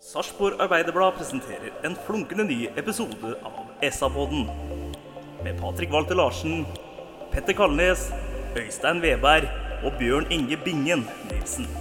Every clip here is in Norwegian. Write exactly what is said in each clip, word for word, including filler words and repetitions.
Sarpsborg Arbeiderblad presenterer en flunkende ny episode av ESA-podden med Patrick Walter Larsen, Petter Kalnes, Øystein Weberg og Bjørn Inge Bingen Nilsen.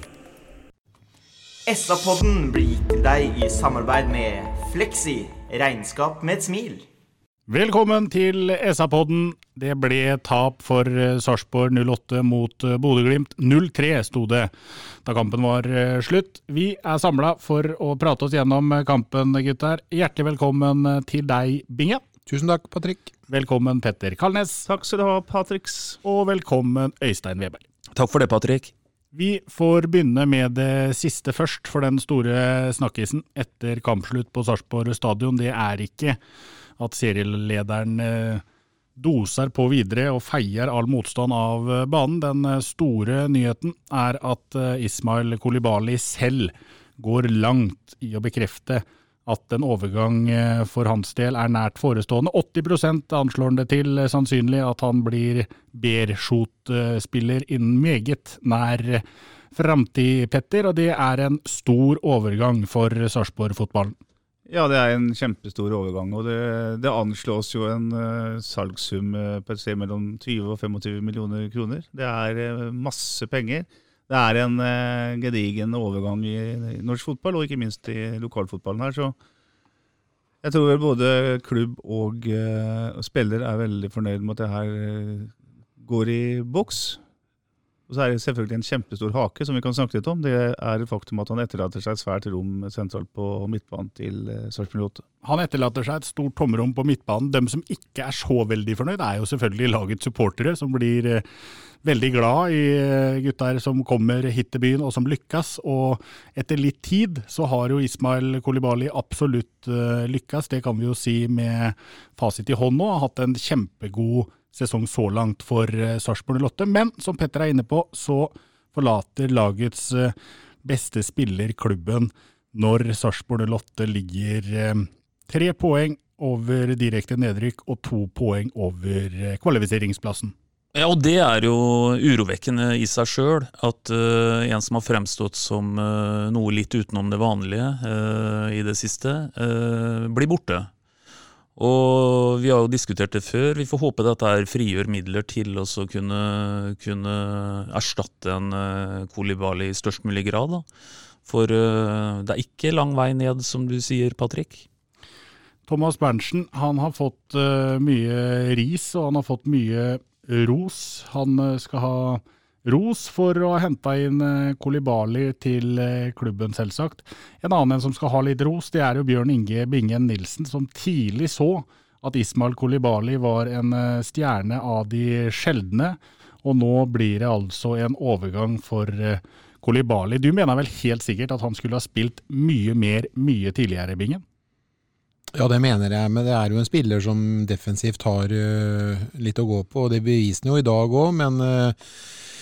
ESA-podden blir gitt til deg i samarbeid med Flexi, regnskap med et smil. Velkommen til ESA-podden. Det ble tap for Sarpsborg null åtte mot Bodø/Glimt. null tre stod det da kampen var slutt. Vi er samlet for å prate oss gjennom kampen, gutter. Hjertelig velkommen til deg, Binge. Tusen takk, Patrick. Velkommen, Petter Kalnes. Takk skal du ha, Patricks. Og velkommen, Øystein Weberg. Takk for det, Patrick. Vi får begynne med det siste først, for den store snakkisen etter kampslutt på Sarpsborg stadion. Det er ikke at serielederen doser på videre og feier all motstand av banen. Den store nyheten er at Ismail Coulibaly selv går langt i å bekrefte at en overgang for hans del er nært forestående. åtti prosent anslår han det til sannsynlig at han blir Beerschot-spiller innen meget nær fremtid, Petter, og det er en stor overgang for Sarpsborg-fotballen. Ja, det er en kjempestor overgang, og det, det anslås jo en uh, salgssum uh, på et sted mellom tyve og tjuefem millioner kroner. Det er uh, masse penger. Det er en uh, gedigen overgang i, i norsk fotball, og ikke minst i lokalfotballen her, så jeg tror vel både klubb og uh, spiller er veldig fornøyd med at det her uh, går i boks. Og så er det selvfølgelig en kjempestor hake som vi kan snakke litt om. Det er det faktum at han etterlater seg et svært rom sentralt på midtbanen til Sarpsborg null åtte. Han etterlater seg et stort tomrom på midtbanen. De som ikke er så veldig fornøyd er jo selvfølgelig lagets supportere, som blir veldig glad i gutter som kommer hit til byen og som lykkes. Og etter litt tid så har jo Ismail Coulibaly absolutt lykkes. Det kan vi jo si med fasit i hånd nå. Har hatt en kjempegod sesong så langt for Sarpsborg null åtte, men som Petter er inne på, så forlater lagets beste spiller klubben når Sarpsborg null åtte ligger tre poeng over direkte nedrykk og to poeng over kvalifiseringsplassen. Ja, og det er jo urovekkende i seg selv, at uh, en som har fremstått som uh, noe litt utenom det vanlige uh, i det siste, uh, blir borte. Og vi har jo diskutert det før. Vi får håpe at dette er frigjør midler til å kunne, kunne erstatte en uh, Coulibaly i størst mulig grad. Da. For uh, det er ikke lang vei ned, som du sier, Patrick. Thomas Berntsen, han har fått uh, mye ris, og han har fått mye ros. Han uh, skal ha ros for å ha hentet inn uh, Coulibaly til uh, klubben, selvsagt. En annen som skal ha litt ros, det er jo Bjørn Inge Bingen Nilsen, som tidlig så at Ismail Coulibaly var en uh, stjerne av de sjeldne, og nå blir det altså en overgang for uh, Coulibaly. Du mener vel helt sikkert at han skulle ha spilt mye mer, mye tidligere, Bingen? Ja, det mener jeg, men det er jo en spiller som defensivt har uh, litt å gå på, og det beviser han jo i dag også, men uh,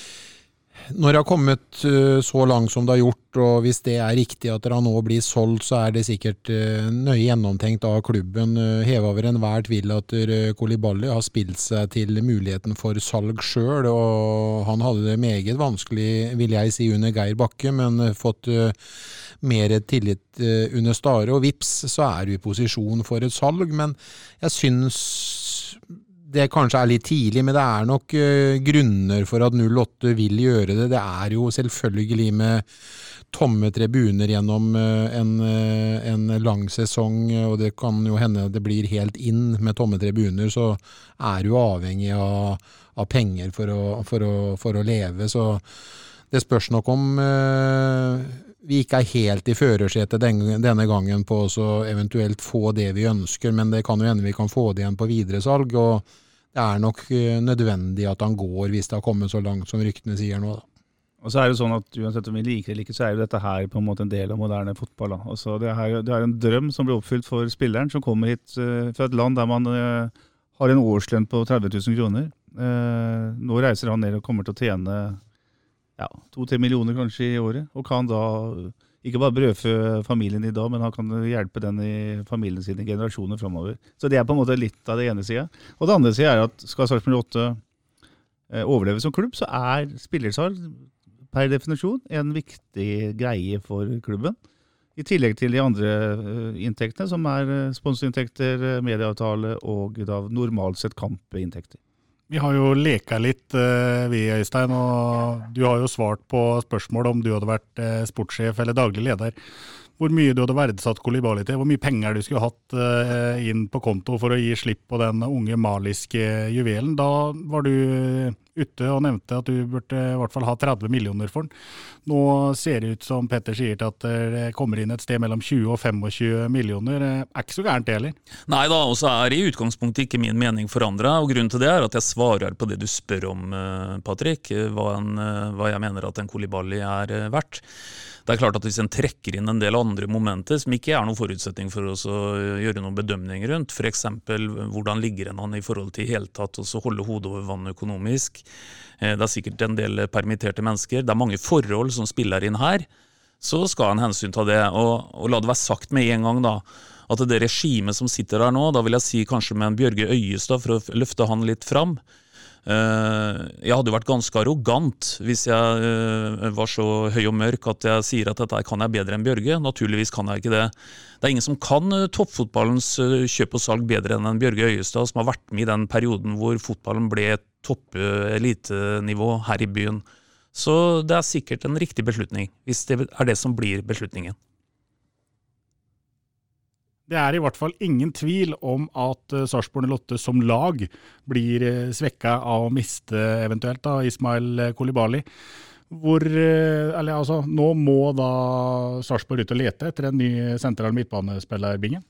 når det har kommet uh, så langt som det har gjort, og hvis det er riktig at han nå blir solgt, så er det sikkert uh, nøye gjennomtenkt av klubben. Uh, heva over enhver tvil at uh, Coulibaly har spilt seg til muligheten for salg selv, og han hadde det meget vanskelig, vil jeg si, under Geir Bakke, men uh, fått uh, mer tillit uh, under Stare, og vips, så er du i posisjon for et salg, men jeg synes det kanskje er litt tidlig, men det er nok uh, grunner for at null åtte vil gjøre det. Det er jo selvfølgelig med tomme tribuner gjennom uh, en, uh, en lang sesong, og det kan jo hende det blir helt inn med tomme tribuner, så er du avhengig av, av penger for å, for, å, for å leve, så det spørs nok om uh, vi ikke er helt i førersetet denne, denne gangen på å eventuelt få det vi ønsker, men det kan jo hende vi kan få det igjen på videresalg, og det er nok nødvendig at han går hvis det har kommet så langt som ryktene sier nå. Da. Og så er det sånn at uansett om vi liker eller ikke, så er jo dette her på en måte en del av moderne fotball. Da. Altså, det, er, det er en drøm som blir oppfylt for spilleren som kommer hit uh, fra et land der man uh, har en årslønn på tretti tusen kroner. Uh, nå reiser han ned og kommer til å tjene ja, to til tre millioner kanskje i året, og kan da ikke bare brødfø familien i dag, men han kan hjelpe den i familien sin i generasjoner fremover. Så det er på en måte litt av det ene siden. Og det andre siden er at skal Sarpsborg null åtte eh, overleve som klubb, så er spillersalg per definisjon en viktig greie for klubben. I tillegg til de andre inntektene, som er sponsorinntekter, medieavtale og da normalt sett kampinntekter. Vi har jo leka litt, vi Øystein, og du har jo svart på spørsmål om du hadde vært sportssjef eller daglig leder. Hvor mye du hadde verdsatt Koulibaly til, hvor mye penger du skulle hatt inn på konto for å gi slipp på den unge maliske juvelen. Da var du ute og nevnte at du burde i hvert fall ha tretti millioner for den. Nå ser det ut som Petter sier til at det kommer inn et sted mellom tjue og tjuefem millioner. Er ikke så gærent det heller? Nei da, og så er i utgangspunktet ikke min mening forandret, og grunnen til det er at jeg svarer på det du spør om, Patrick, hva, en, hva jeg mener at en Koulibaly er verdt. Det er klart at hvis en trekker inn en del andre momenter som ikke er noen forutsetning for oss å gjøre noen bedømning rundt, for eksempel hvordan ligger en han i forhold til helt tatt og så holde hodet over vann økonomisk. Det er sikkert en del permitterte mennesker. Det er mange forhold som spiller inn her. Så skal en hensyn ta det, og, og la det være sagt med en gang da, at det regimet som sitter der nå, da vil jeg si kanskje med en Bjørge Øyestad for å løfte han litt fram. Jeg hadde jo vært ganske arrogant hvis jeg var så høy og mørk at jeg sier at dette kan jeg bedre enn Bjørge. Naturligvis kan jeg ikke det. Det er ingen som kan toppfotballens kjøp og salg bedre enn en Bjørge Øyestad, som har vært med i den perioden hvor fotballen ble topp elitenivå her i byen. Så det er sikkert en riktig beslutning, hvis det er det som blir beslutningen. Det er i hvert fall ingen tvil om at Sarpsborg null åtte som lag blir svekket av å miste eventuelt da, Ismail Koulibaly. Hvor, eller altså, nå må da Sarpsborg ut og lete etter en ny sentral midtbanespiller, Bingen?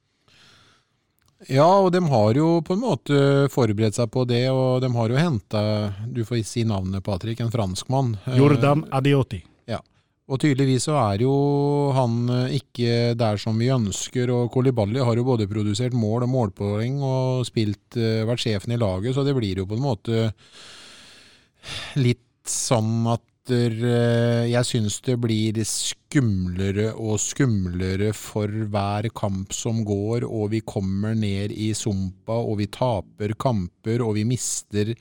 Ja, og de har jo på en måte forberedt seg på det, og de har jo hentet, du får si navnet Patrick, en franskmann. Jordan Adioti. Og tydeligvis så er jo han ikke der som vi ønsker, og Koulibaly har jo både produsert mål og målpoeng og spilt, vært sjefen i laget, så det blir jo på en måte litt sånn at jeg synes det blir skumlere og skumlere for hver kamp som går, og vi kommer ned i sumpa, og vi taper kamper, og vi mister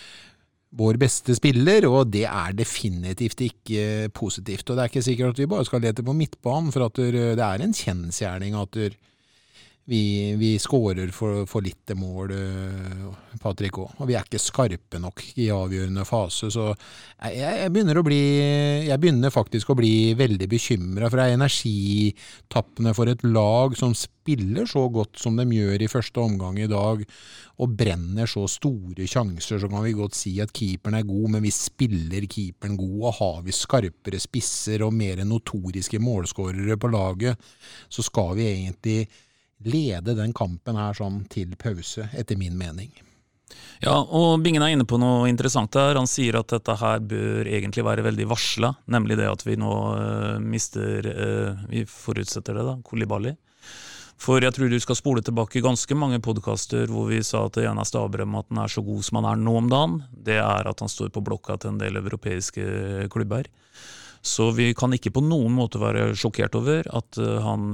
vår beste spiller, og det er definitivt ikke positivt. Og det er ikke sikkert at vi bare skal lete på midtbanen, for at det er en kjensgjerning at vi, vi skårer for, for litt mål, Patrick også. Og vi er ikke skarpe nok i avgjørende fase, så jeg, jeg begynner å bli, jeg begynner faktisk å bli veldig bekymret, for det er energitappene for et lag som spiller så godt som de gjør i første omgang i dag, og brenner så store sjanser, så kan vi godt si at keeperen er god, men vi spiller keeperen god, og har vi skarpere spisser og mer notoriske målskårere på laget, så skal vi egentlig lede den kampen her sånn til pause, etter min mening. Ja, og Bingen er inne på noe interessant her. Han sier at dette her bør egentlig være veldig varslet, nemlig det at vi nå uh, mister, uh, vi forutsetter det da, Koulibaly. For jeg tror du skal spole tilbake ganske mange podcaster hvor vi sa at det eneste avbrøm at han er så god som han er nå om dagen, det er at han står på blokka til en del europeiske klubber. Så vi kan ikke på noen måte være sjokkert over at han,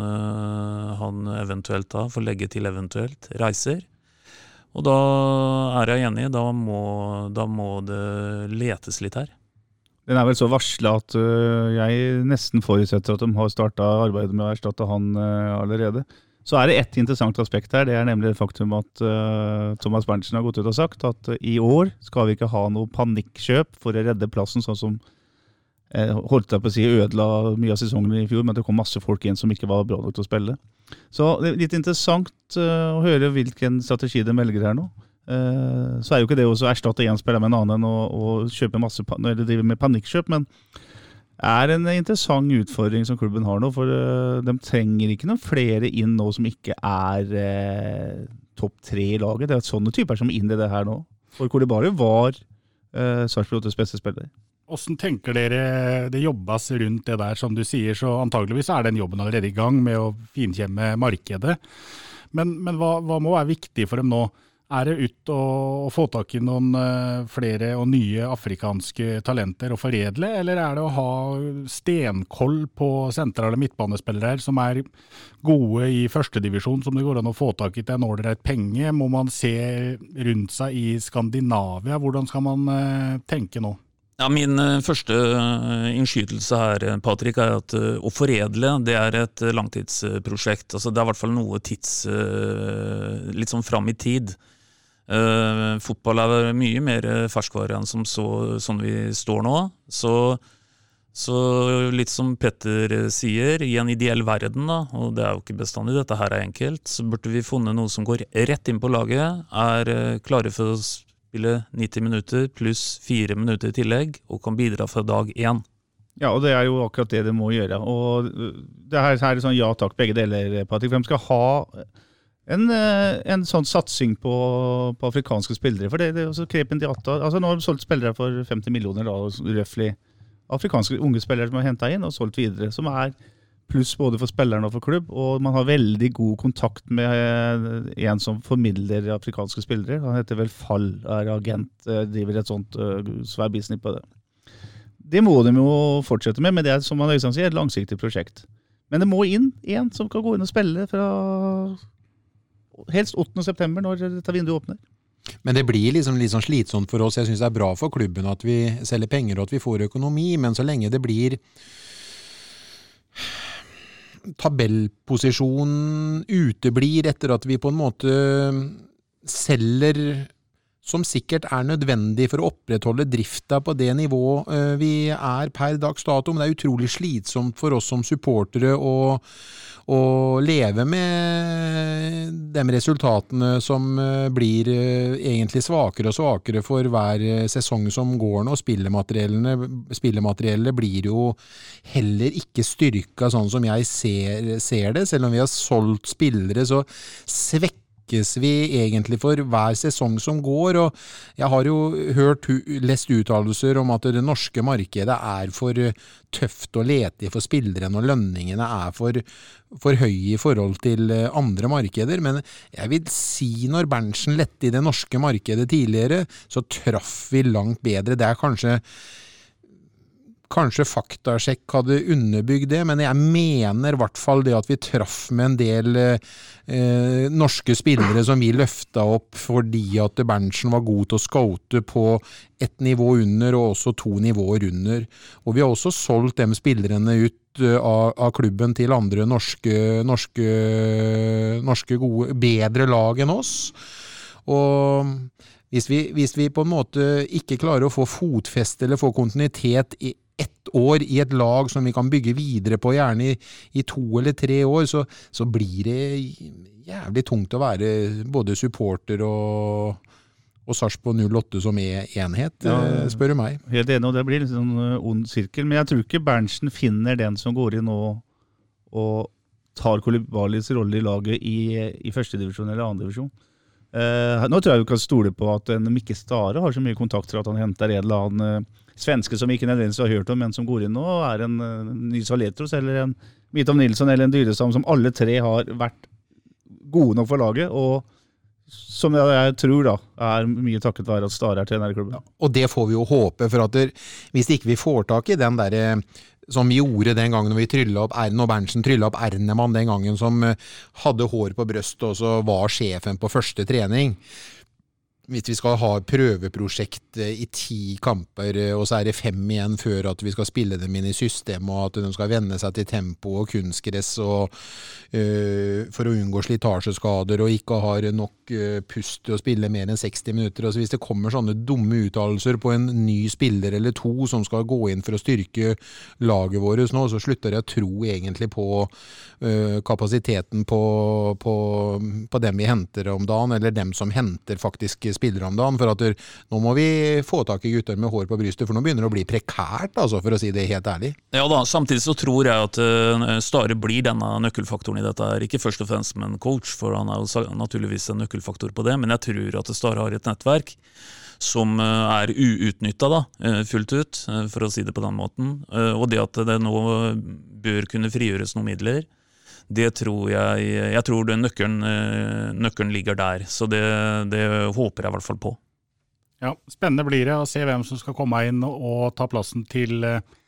han eventuelt da får legge til eventuelt reiser. Og da er jeg enig, da må, da må det letes litt her. Den er vel så varslet at uh, jeg nesten forutsetter at de har startet arbeidet med å erstatte han uh, allerede. Så er det et interessant aspekt her, det er nemlig det faktum at uh, Thomas Berntsen har gått ut og sagt at uh, i år skal vi ikke ha noe panikkjøp for å redde plassen, sånn som uh, holdt jeg på å si ødela mye av sesongen i fjor, men det kom masse folk inn som ikke var bra nok til å spille. Så det er litt interessant uh, å høre hvilken strategi de velger her nå. Uh, så er jo ikke det også å erstatte en spiller med en annen og, og kjøpe masse, eller drive med panikkjøp, men er en interessant utfordring som klubben har nå, for uh, de trenger ikke noen flere inn nå som ikke er uh, topp tre i laget. Det er sånne typer som er inn i det her nå. For Koulibaly var uh, Sarpsborg null åttes beste spiller. Hvordan tenker dere det jobbes rundt det der, som du sier, så antageligvis er den jobben allerede i gang med å finkjemme markedet. Men, men hva, hva må være viktig for dem nå? Er det ut å, å få tak i noen uh, flere og nye afrikanske talenter å foredle, eller er det å ha stenkoll på sentrale midtbanespillere som er gode i første divisjon, som det går an å få tak i til en ålreit penge? Må man se rundt seg i Skandinavia? Hvordan skal man uh, tenke nå? Ja, min uh, første uh, innskytelse her, Patrick, er at uh, å foredle, det er et uh, langtidsprosjekt. Altså, det er i hvert fall noe tids, uh, litt sånn fram i tid. Uh, fotball er mye mer ferskvare enn som så, sånn vi står nå. Så, så litt som Petter sier, i en ideell verden, da, og det er jo ikke bestandig, dette her er enkelt, så burde vi funnet noe som går rett inn på laget, er uh, klare for oss spille nitti minutter pluss fire minutter i tillegg, og kan bidra fra dag én. Ja, og det er jo akkurat det det må gjøre. Og det her, her er sånn ja takk, begge deler, Patrick. Hvem skal ha en, en sånn satsing på, på afrikanske spillere? For det, det er også Krepin Diatta. Altså, nå har de solgt spillere for femti millioner, da, røftlig. Afrikanske unge spillere som har hentet inn og solgt videre, som er pluss både for spilleren og for klubb, og man har veldig god kontakt med en som formidler afrikanske spillere. Han heter vel Fall, er agent, driver et sånt uh, svær business på det. Det må de jo fortsette med, men det er, som man sier, et langsiktig prosjekt. Men det må inn en som kan gå inn og spille fra helst åttende september når dette vinduet åpner. Men det blir liksom litt sånn slitsomt for oss. Jeg synes det er bra for klubben at vi selger penger og at vi får økonomi, men så lenge det blir tabellposisjonen uteblir etter at vi på en måte selger som sikkert er nødvendig for å opprettholde drifta på det nivå vi er per dags dato, men det er utrolig slitsomt for oss som supportere å, å leve med de resultatene som blir egentlig svakere og svakere for hver sesong som går nå. Spillemateriellene, spillemateriellet blir jo heller ikke styrka sånn som jeg ser, ser det, selv om vi har solgt spillere, så svekker vi egentlig for hver sesong som går, og jeg har jo hørt, lest uttalelser om at det norske markedet er for tøft å lete i for spillere når lønningene er for, for høye i forhold til andre markeder, men jeg vil si når Berntsen lette i det norske markedet tidligere, så traff vi langt bedre. Det er kanskje Kanskje faktasjekk hadde underbygd det, men jeg mener i hvert fall det at vi traff med en del eh, norske spillere som vi løfta opp fordi at Berntsen var god til å scoute på ett nivå under og også to nivåer under. Og vi har også solgt de spillerne ut av, av klubben til andre norske, norske, norske gode, bedre lag enn oss. Og hvis vi, hvis vi på en måte ikke klarer å få fotfeste eller få kontinuitet i ett år i et lag som vi kan bygge videre på, gjerne i, i to eller tre år, så, så blir det jævlig tungt å være både supporter og, og Sarpsborg null åtte som er enhet, ja, spør du meg. Helt enig, og det blir en sånn ond sirkel, men jeg tror ikke Berntsen finner den som går inn og, og tar Koulibalis rolle i laget i, i første divisjon eller andre divisjon. Uh, nå tror jeg vi kan stole på at en Mikke Stare har så mye kontakt for at han henter en eller annen uh, svenske som ikke nødvendigvis har hørt om, men som går inn nå, er en uh, ny Saletros eller en Mitov Nilsson eller en Dyrestam, som alle tre har vært gode nok for laget, og som jeg, jeg tror da, er mye takket være at Stare er trener i klubben. Ja, og det får vi jo håpe, for at der, hvis ikke vi får tak i den der som vi gjorde den gangen når vi tryllet opp Erne og Berntsen tryllet opp Ernemann den gangen som hadde hår på brøstet og så var sjefen på første trening. Hvis vi skal ha prøveprosjekt i ti kamper, og så er det fem igjen før at vi skal spille dem inn i system, og at de skal venne seg til tempo og kunstgress, og, uh, for å unngå slitasjeskader, og ikke har nok uh, pust til å spille mer enn seksti minutter. Altså hvis det kommer sånne dumme uttalelser på en ny spiller eller to som skal gå inn for å styrke laget vårt nå, så slutter jeg å tro egentlig på uh, kapasiteten på, på, på dem vi henter om dagen, eller dem som henter faktisk spillere om dagen, for at der, nå må vi få tak i gutter med hår på brystet, for nå begynner det å bli prekært, altså, for å si det helt ærlig. Ja da, samtidig så tror jeg at uh, Stare blir denne nøkkelfaktoren i dette her, ikke først og fremst som en coach, for han er jo naturligvis en nøkkelfaktor på det, men jeg tror at Stare har et nettverk som uh, er uutnyttet da, uh, fullt ut, uh, for å si det på den måten, uh, og det at det nå bør kunne frigjøres noen midler, det tror jeg, jeg tror det nøkkelen, nøkkelen ligger der, så det, det håper jeg i hvert fall på. Ja, spennende blir det å se hvem som skal komme inn og ta plassen til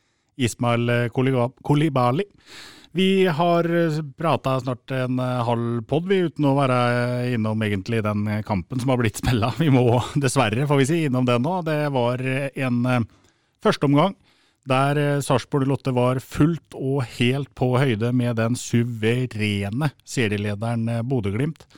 Ismail Koulibaly. Vi har pratet snart en halv podd vi uten å være innom egentlig den kampen som har blitt spillet. Vi må dessverre, får vi si, innom den nå. Det var en Første omgang, der Sarpsborg Lotte var fullt og helt på høyde med den suverene serielederen Bodø-Glimt.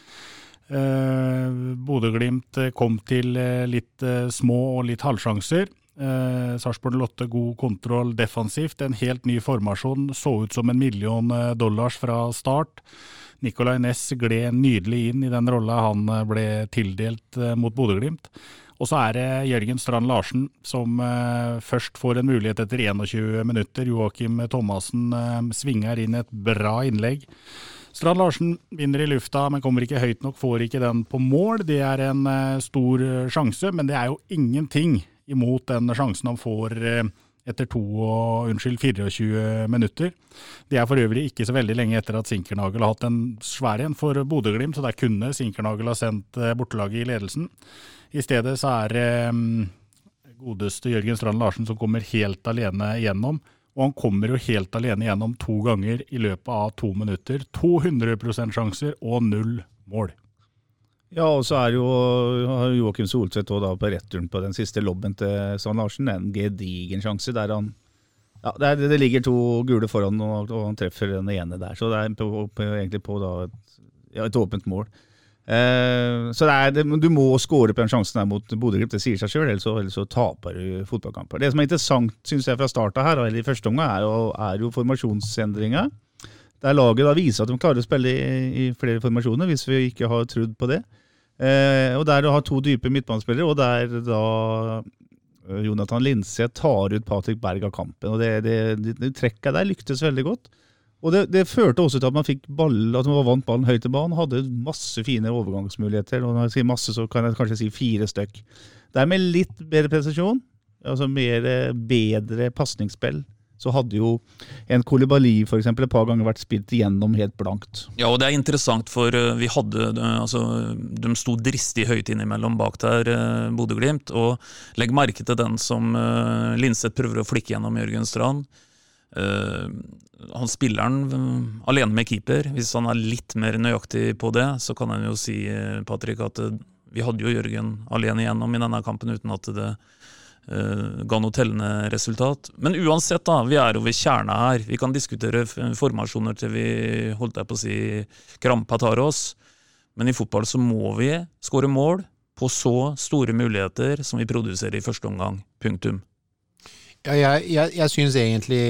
Eh, Bodø-Glimt kom til litt små og litt halvsjanser. Eh, Sarpsborg Lotte god kontroll defensivt, en helt ny formasjon, så ut som en million dollars fra start. Nicolai Næss gled nydelig inn i den rolla han ble tildelt mot Bodø-Glimt. Og så er det Jørgen Strand Larsen som eh, først får en mulighet etter tjueen minutter. Joakim Thomassen eh, svinger inn et bra innlegg. Strand Larsen vinner i lufta, men kommer ikke høyt nok, får ikke den på mål. Det er en eh, stor sjanse, men det er jo ingenting imot den sjansen han får eh, etter to og, unnskyld, tjuefire minutter. Det er for øvrig ikke så veldig lenge etter at Sinkernagel har hatt en svær en for Bodø-Glimt, så der kunne Sinkernagel ha sendt eh, bortelaget i ledelsen. I stedet så er det um, godeste Jørgen Strand Larsen som kommer helt alene igjennom, og han kommer jo helt alene igjennom to ganger i løpet av to minutter. to hundre prosent sjanser og null mål. Ja, og så er jo har Joakim Soltvedt også da på returen på den siste lobben til Strand Larsen, en gedigen sjanse der han, ja, det, er, det ligger to gule foran og, og han treffer den ene der, så det er på, på, egentlig på da et, ja, et åpent mål. Eh, så det er, det, du må skåre på den sjansen der mot Bodø-Glimt, det sier seg selv, ellers så, ellers så taper du fotballkamper. Det som er interessant, synes jeg fra starten her, eller i første omgang, er, jo, er jo formasjonsendringer, der laget da viser at de klarer å spille i, i flere formasjoner, hvis vi ikke har trodd på det. Eh, og der du har to dype midtbanespillere, og der da Jonathan Lindseth tar ut Patrick Berg av kampen, og det, det, det, det trekket der lyktes veldig godt. Og det, det førte også til at man fikk ball, at man vant ballen høyt til banen, hadde masse fine overgangsmuligheter, og når jeg sier masse så kan jeg kanskje si fire stykk. Der med litt bedre presisjon, altså mer bedre passningsspill, så hadde jo en Koulibaly for eksempel et par ganger vært spilt igjennom helt blankt. Ja, og det er interessant, for vi hadde, altså, de sto dristig høyt innimellom bak der, Bodø-Glimt, og legg merke til den som uh, Lindseth prøver å flikke gjennom Jørgen Strand. Uh, han spiller han uh, alene med keeper. Hvis han er litt mer nøyaktig på det, så kan han jo si, uh, Patrick, at uh, vi hadde jo Jørgen alene igjennom i denne kampen uten at det Uh, ga noe tellende resultat. Men uansett da, vi er over kjerna her. Vi kan diskutere formasjoner til vi holdt deg på å si krampa tar oss. Men i fotball så må vi skåre mål på så store muligheter som vi produserer i første omgang. Punktum. Ja, jeg, jeg, jeg synes egentlig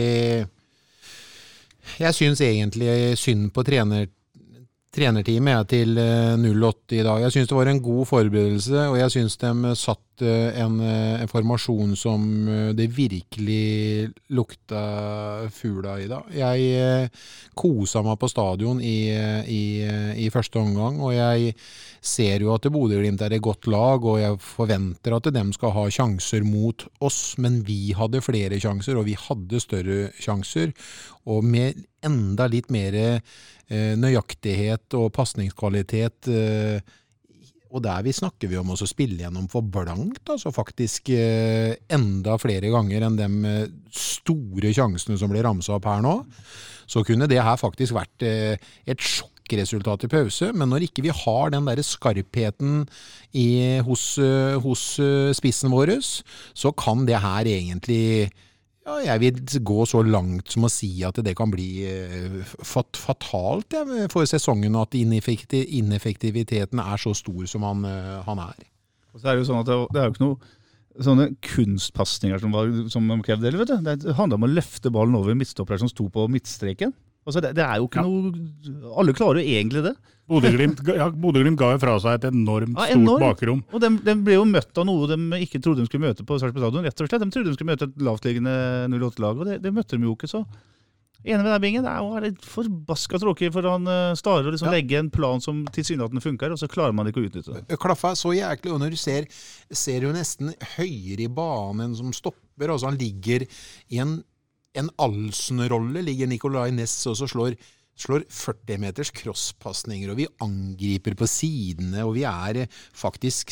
jeg synes egentlig synd på trener trenerteamet til null åtte i dag. Jeg synes det var en god forberedelse, og jeg synes de satt en, en formasjon som det virkelig lukta fugla i da. Jeg kosa meg på stadion i, i, i første omgang, og jeg ser jo at Bodø-Glimt er et godt lag, og jeg forventer at de skal ha sjanser mot oss, men vi hadde flere sjanser, og vi hadde større sjanser, og med enda litt mer nøyaktighet og passningskvalitet, og der vi snakker vi om å spille gjennom for blankt, altså faktisk enda flere ganger enn de store sjansene som blir ramset opp her nå, så kunne det her faktisk vært et sjokkresultat i pause, men når ikke vi har den der skarpheten i, hos, hos spissen vår, så kan det her egentlig, ja, jeg vil gå så langt som å si at det kan bli fat, fatalt ja, for sesongen, at ineffektiv, ineffektiviteten er så stor som han, han er. Og så er det jo sånn at det, det er jo ikke noe sånne kunstpassninger som, var, som de krevde, eller vet du? Det handler om å løfte ballen over midtstoppere som sto på midtstreken. Altså det, det er jo ikke ja. noe, alle klarer jo egentlig det. Bodø-Glimt ja, Bodø-Glimt ga jo fra seg et enormt ja, enormt. stort bakrom. Og de, de ble jo møtt av noe de ikke trodde de skulle møte på Sarpsborg stadion, rett og slett. De trodde de skulle møte et lavtliggende null åtte-lag, og det, det møtte de jo ikke så. Enig med deg, Bingen, det er jo litt forbaska tråkig, for han uh, starer å liksom ja. legge en plan som tilsynelatende funker, og så klarer man ikke å utnytte det. Klaffa så jæklig, og når du ser, ser jo nesten høyere i banen som stopper, altså han ligger i en, en Alsen-rolle, ligger Nicolai Næss, og så slår slår førti meters crosspassninger, og vi angriper på sidene, og vi er faktisk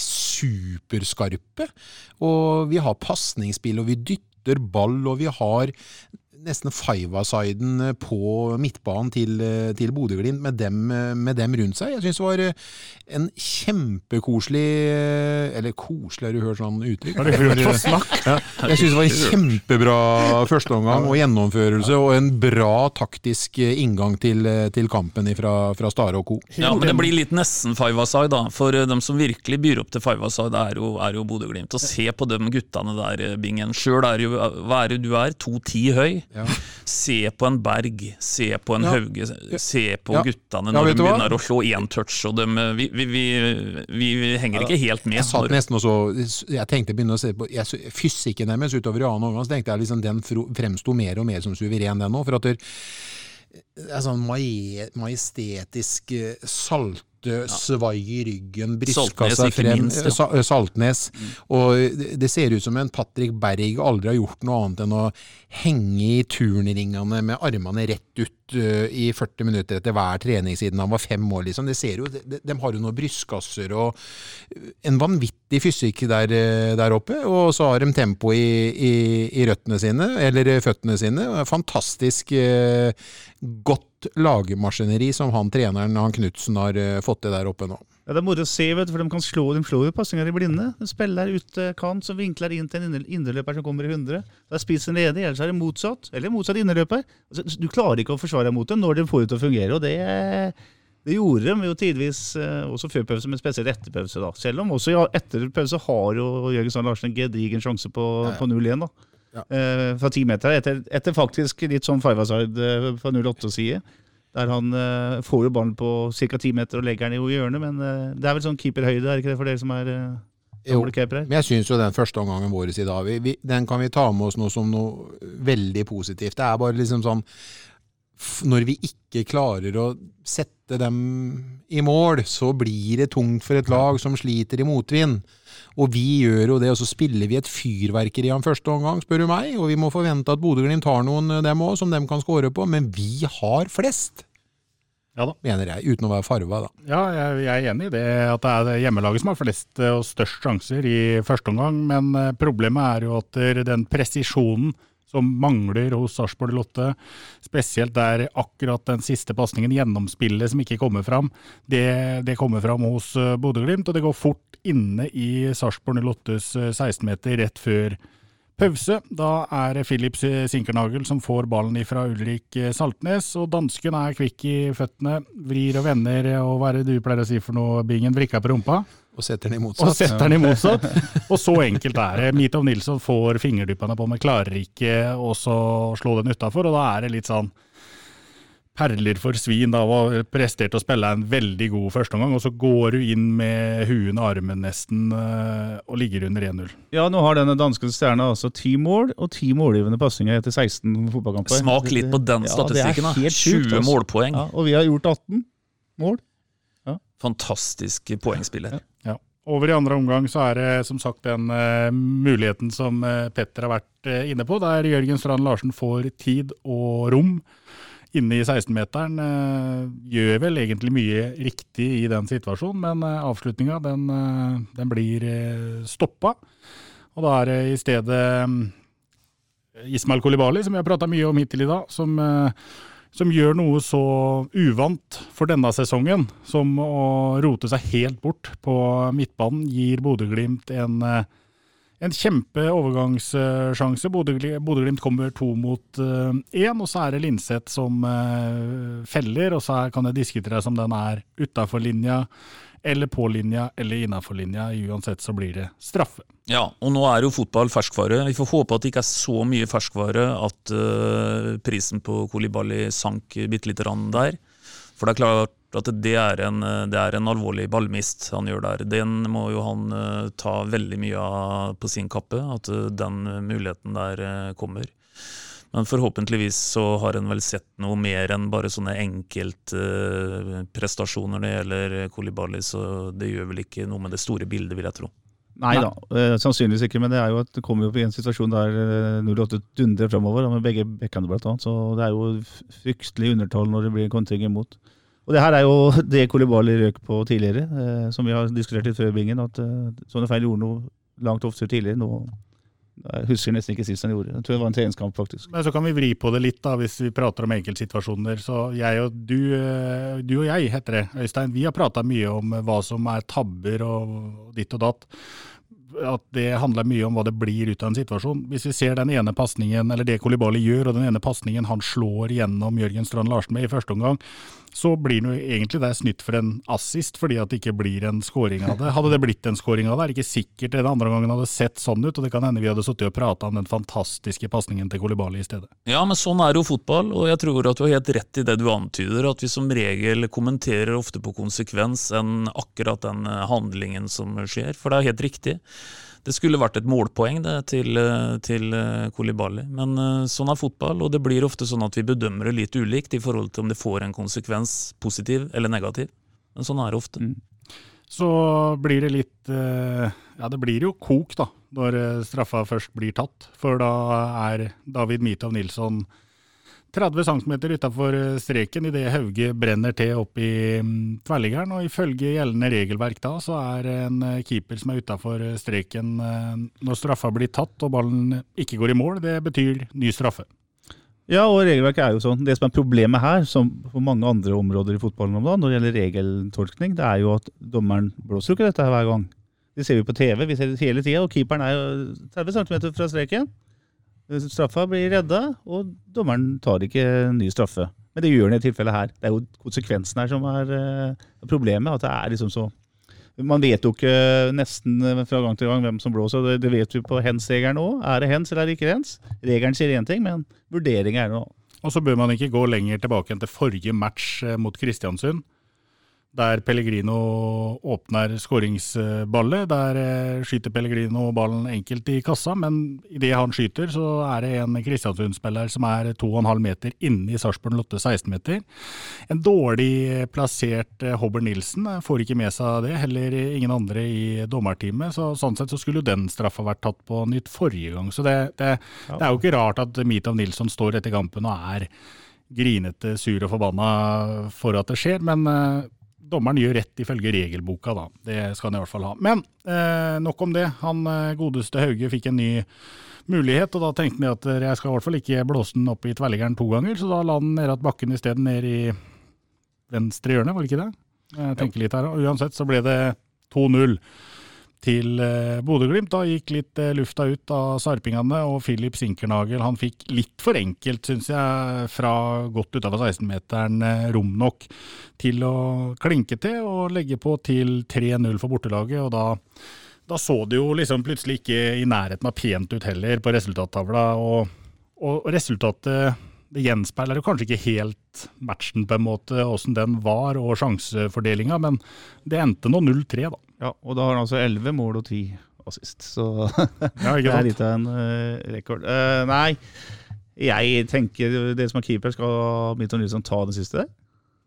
superskarpe, og vi har passningsspill, og vi dytter ball, og vi har nesten five-a-siden på midtbanen til, til Bodø-Glimt med dem, med dem rundt seg. Jeg synes det var en kjempekoselig, eller koselig har du hørt sånn uttrykk? Har du hørt for snakk? Ja, jeg synes det var en kjempebra første omgang og gjennomførelse, og en bra taktisk inngang til, til kampen fra, fra Stare og Co. Ja, men det blir litt nesten five-a-side da, for dem som virkelig byr opp til five-a-side er jo, er jo Bodø-Glimt. Og se på de guttene der, Bingen. Selv er jo, hva er det du er? to ti høy? Ja. Se på en Berg, se på en ja. Hauge, se på ja. guttene når ja, de begynner hva? Å slå en touch, og de, vi, vi, vi, vi, vi henger ikke helt med. Jeg satt nesten også, jeg tenkte å begynne å se på jeg, fysikken deres utover i annen omgang, så tenkte jeg liksom den fremstod mer og mer som suveren den nå, for at det er sånn majestetisk salt svai i ryggen, brystkassa frem, Saltnes, mm. og det ser ut som en Patrick Berg aldri har gjort noe annet enn å henge i turnringene med armene rett ut uh, i førti minutter etter hver trening siden han var fem år, liksom. Det ser jo, de, de har jo noen brystkasser og en vanvittig fysikk der, der oppe, og så har de tempo i, i, i røttene sine, eller føttene sine, fantastisk uh, godt lagmaskineri som han treneren, han Knudsen, har uh, fått det der oppe nå. Ja, det er moro å se, vet du, for de kan slå, de slår jo passinger i blinde. De spiller ut kant, som vinkler inn til en innerløper som kommer i hundre. Da spiser den ledig, ellers er det motsatt, eller motsatt innerløper. Altså, du klarer ikke å forsvare mot dem når de får det til å fungere, og det, det gjorde de jo tidvis, også før pause, men spesielt etter pause da. Selv om også ja, etter pause har jo Jørgen Strand Larsen en gedigen sjanse på, på null igjen da. Ja. Eh, fra ti meter, etter, etter faktisk litt sånn five-a-side fra null åtte-side. Der han uh, får jo ballen på cirka ti meter og legger den i hjørnet, men uh, det er vel sånn keeperhøyde, er ikke det for dere som er uh, gamle keepere? Men jeg synes jo den første omgangen vår i dag, vi, vi, den kan vi ta med oss noe som noe veldig positivt. Det er bare liksom sånn, når vi ikke klarer å sette dem i mål, så blir det tungt for et lag som sliter i motvind. Og vi gjør jo det, og så spiller vi et fyrverkeri i den første omgang, spør du meg, og vi må forvente at Bodø-Glimt har noen dem også, som dem kan skåre på, men vi har flest. Ja da. Mener jeg, uten å være farva da. Ja, jeg, jeg er enig i det, at det er hjemmelaget som har flest og størst sjanser i første omgang, men problemet er jo at den presisjonen som mangler hos Sarpsborg Lotte, spesielt der akkurat den siste passningen, gjennomspillet som ikke kommer fram, det, det kommer fram hos Bodø-Glimt, og det går fort inne i Sarpsborg Lottes seksten meter rett før pause. Da er det Philip Sinkernagel som får ballen fra Ulrik Saltnes, og dansken er kvikk i føttene, vrir og vender, og hva er det du pleier å si for noe, Bingen, vrikka på rumpa? Og setter den i motsatt. Og setter den i motsatt. Og så enkelt er det. Mitov Nilsson får fingerdyppene på, men klarer ikke også å slå den utenfor, og da er det litt sånn perler for svin da, og prestert å spille en veldig god første omgang, og så går du inn med huen og armen nesten og ligger under en null. Ja, nå har denne danske stjerna altså ti mål, og ti målgivende passinger etter seksten fotballkamper. Smak litt på den statistikken da. Ja, tjue altså. Målpoeng. Ja, og vi har gjort atten mål. Ja. Fantastisk poengspiller. Ja. Ja. Over i andre omgang så er det som sagt den uh, muligheten som uh, Petter har vært uh, inne på, der Jørgen Strand Larsen får tid og rom inne i seksten-meteren, uh, gjør vel egentlig mye riktig i den situasjonen, men uh, avslutningen den, uh, den blir uh, stoppet. Og da er det i stedet um, Ismail Koulibaly, som vi har pratet mye om hittil i dag, som, uh, som gjør noe så uvant for denne sesongen, som å rote seg helt bort på midtbanen, gir Bodø-Glimt en uh, En kjempeovergangssjanse. Bodø-Glimt kommer to mot én, og så er det Linseth som uh, feller, og så er, kan det diskuteres om den er utenfor linja, eller på linja, eller innenfor linja. Uansett så blir det straffe. Ja, og nå er jo fotball ferskvare. Vi får håpe at det ikke er så mye ferskvare at uh, prisen på Koulibaly sank bitte litt rann der. For det er klart at det er, en, det er en alvorlig ballmist han gjør der. Den må jo han uh, ta veldig mye av på sin kappe, at uh, den muligheten der uh, kommer. Men forhåpentligvis så har han vel sett noe mer enn bare sånne enkelt uh, prestasjoner når det gjelder Koulibaly, så det gjør vel ikke noe med det store bildet, vil jeg tro. Nei da, uh, sannsynligvis ikke, men det er jo at det kommer jo på en situasjon der uh, null åtte dundrer fremover, med begge bekkene blant annet, så det er jo fryktelig undertall når det blir kontring imot. Og det her er jo det Koulibaly røk på tidligere, eh, som vi har diskutert litt før Bingen, at eh, sånne feil gjorde noe langt oftere tidligere. Nå, Jeg husker nesten ikke sist han gjorde. Jeg tror det var en treningskamp, faktisk. Men så kan vi vri på det litt, da, hvis vi prater om enkeltsituasjoner. Så jeg og du, du og jeg, heter det, Øystein, vi har pratet mye om hva som er tabber og ditt og datt. At det handler mye om hva det blir ut av en situasjon. Hvis vi ser den ene passningen, eller det Koulibaly gjør, og den ene passningen han slår gjennom Jørgen Strand Larsen med i første omgang, så blir det jo egentlig det snytt for en assist, fordi at det ikke blir en scoring av det. Hadde det blitt en scoring av det, er det ikke sikkert den andre gangen hadde sett sånn ut, og det kan hende vi hadde suttet og pratet om den fantastiske passningen til Koulibaly i stedet. Ja, men sånn er jo fotball, og jeg tror at du har helt rett i det du antyder, at vi som regel kommenterer ofte på konsekvens enn akkurat den handlingen som skjer, for det er helt riktig. Det skulle vært et målpoeng det, til, til Koulibaly, men sånn er fotball, og det blir ofte sånn at vi bedømmer det litt ulikt i forhold til om det får en konsekvens, positiv eller negativ. Men sånn er det ofte. Mm. Så blir det litt, ja det blir jo kok da, når straffa først blir tatt, for da er David Mitov Nilsson tretti centimeter utenfor streken i det Hauge brenner til opp i tverrliggeren, og ifølge gjeldende regelverk da, så er en keeper som er utenfor streken når straffa blir tatt og ballen ikke går i mål, det betyr ny straffe. Ja, og regelverket er jo sånn. Det som er problemet her, som på mange andre områder i fotballen om da, når det gjelder regeltolkning, det er jo at dommeren blåser jo ikke dette her hver gang. Det ser vi på T V, vi ser det hele tiden, og keeperen er jo tretti centimeter fra streken. Straffa blir redda, og dommeren tar ikke ny straffe. Men det gjør den i tilfellet her. Det er jo konsekvensen her som er uh, problemet, at det er liksom så... Man vet jo ikke nesten fra gang til gang hvem som blåser, det, det vet vi på hens-regelen også. Er det hens eller er det ikke hens? Regelen sier en ting, men vurdering er noe. Og så bør man ikke gå lenger tilbake enn til forrige match mot Kristiansund, der Pellegrino åpner skåringsballet, der skyter Pellegrino ballen enkelt i kassa, men i det han skyter så er det en Kristiansund-spiller som er to komma fem meter inne i Sarpsborg Lotte seksten meter. En dårlig plassert Hobber Nilsen får ikke med seg det, heller ingen andre i dommerteamet, så sånn sett så skulle den straffa vært tatt på nytt forrige gang. Så det, det, det er jo ikke rart at Mitov Nilsson står etter kampen og er grinete, sur og forbanna for at det skjer, men dommeren gjør rett ifølge regelboka da, det skal han i hvert fall ha. Men eh, nok om det, han godeste Hauge fikk en ny mulighet, og da tenkte han at jeg skal i hvert fall ikke blåse den opp i tverrliggeren to ganger, så da la den ned at bakken i stedet ned i venstre hjørne, var det ikke det? Jeg tenker litt her, og uansett så ble det to null til eh, Bodø-Glimt. Da gikk litt eh, lufta ut av sarpingene, og Philip Sinkernagel, han fikk litt for enkelt, synes jeg, fra godt utenfor seksten-meteren eh, rom nok til å klinke til og legge på til tre null for bortelaget, og da, da så det jo liksom plutselig ikke i nærheten av pent ut heller på resultattavla, og, og resultatet det gjenspeiler jo kanskje ikke helt matchen på en måte, hvordan den var og sjansefordelingen, men det endte nå null tre da. Ja, og da har han altså elleve mål og ti assist, så ja, det er litt av en uh, rekord. Uh, nei, jeg tenker det som er keeper, skal Mitov Nilsson ta den siste der?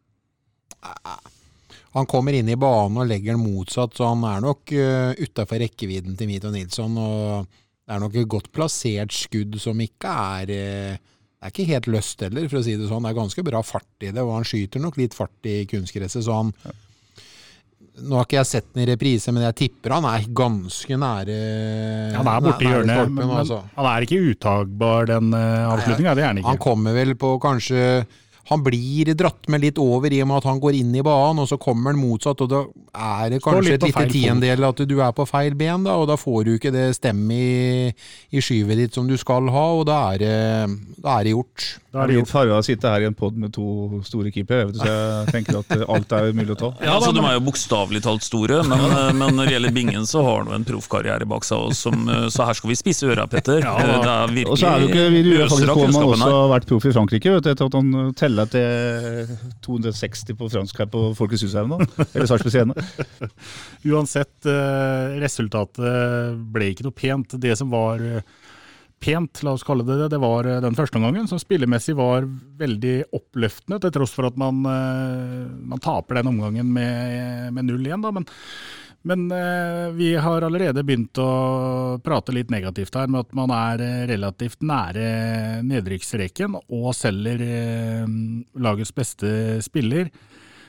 Han kommer inn i banen og legger den motsatt, så han er nok uh, utenfor rekkevidden til Mitov Nilsson, og det er nok et godt plassert skudd som ikke er... Uh, Det er ikke helt løst heller, for å si det sånn. Det er ganske bra fart i det, og han skyter nok litt fart i kunstgresset, så han... Ja. Nå har ikke jeg sett den i reprise, men jeg tipper han er ganske nære... Han er borte i hjørnet, stolpen, men, altså. men han er ikke uttagbar, den uh, avslutningen, det er han ikke. Han kommer vel på kanskje... Han blir dratt med litt over i og med at han går inn i banen, og så kommer han motsatt, og da er det kanskje et lite tiendel at du er på feil ben, da, og da får du ikke det stemme i, i skyvet ditt som du skal ha, og da er det, da er det gjort. Da er det gjort farve å sitte her i en podd med to store keeper, så jeg tenker at alt er mulig å ta. Ja, altså de er jo bokstavlig talt store, men, men når det gjelder Bingen så har han en proffkarriere bak seg også, som, så her skal vi spisse øra, Petter. Ja, det er virkelig og så er det jo ikke, vi lurer faktisk på om han også her. har vært proff i Frankrike, vet du, etter at han teller til to hundre og seksti på fransk her på Folkets Hus her nå, eller Sarpsborg Scene. Uansett, resultatet ble ikke noe pent. Det som var pent, la oss kalle det det, det var den første gangen, som spillemessig var veldig oppløftende, til tross for at man, man taper den omgangen med, med null igjen, da, men Men eh, vi har allerede begynt å prate litt negativt her med at man er relativt nære nedrykksstreken og selger eh, lagets beste spiller.